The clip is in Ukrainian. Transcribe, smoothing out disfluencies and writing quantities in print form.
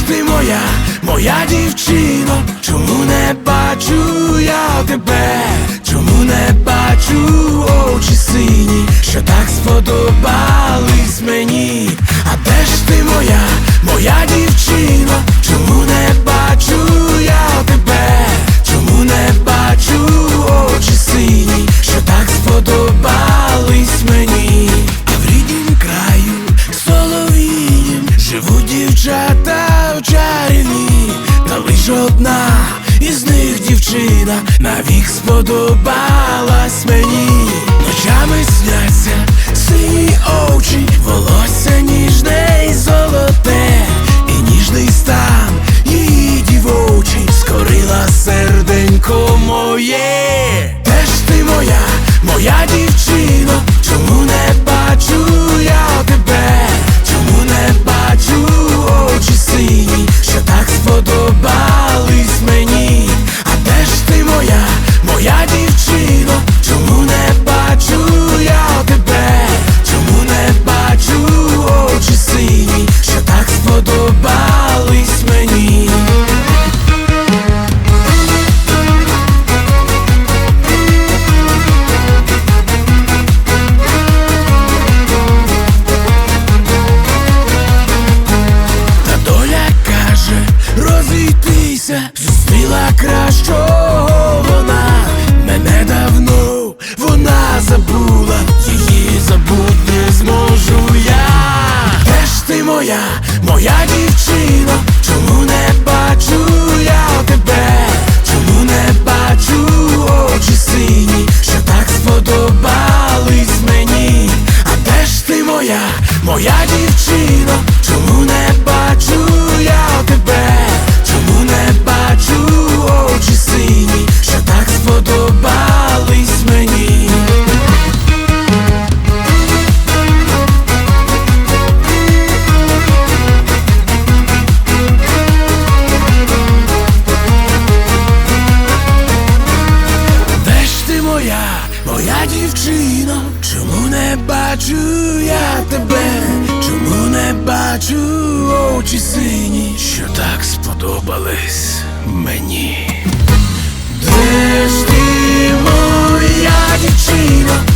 ти моя дівчино? Чому не бачу я тебе? Чому не бачу очі сині, що так сподобались мені? А де ж ти моя дівчино? Чому не бачу я тебе? Чому не бачу очі сині, що так сподобались мені? А в ріднім краю солов'їнім живуть дівчата чарівні, та лиш одна із них дівчина навік сподобалась мені. Ночами сняться сині очі, волосся ніжне й золоте, і ніжний стан її дівочий скорила серденько моє. Де ж ти моя дівчино? Чому не бачу я тебе? Чому не бачу очі сині, що так сподобались мені? А де ж ти моя дівчино? Чому не бачу я тебе? Чому не бачу очі сині, що так сподобались мені? Розійтися, зустріла кращого вона. Мене давно вона забула, її забути не зможу я. Де ж ти моя дівчино? Чому не бачу я тебе? Чому не бачу очі сині, що так сподобались мені? А де ж ти моя дівчино? Чому не бачу я тебе? Чому не бачу очі сині, що так сподобались мені? Де ж ти моя дівчино? Чому не бачу я тебе? Чому не бачу очі сині, що так сподобались мені? Де ж ти моя дівчино?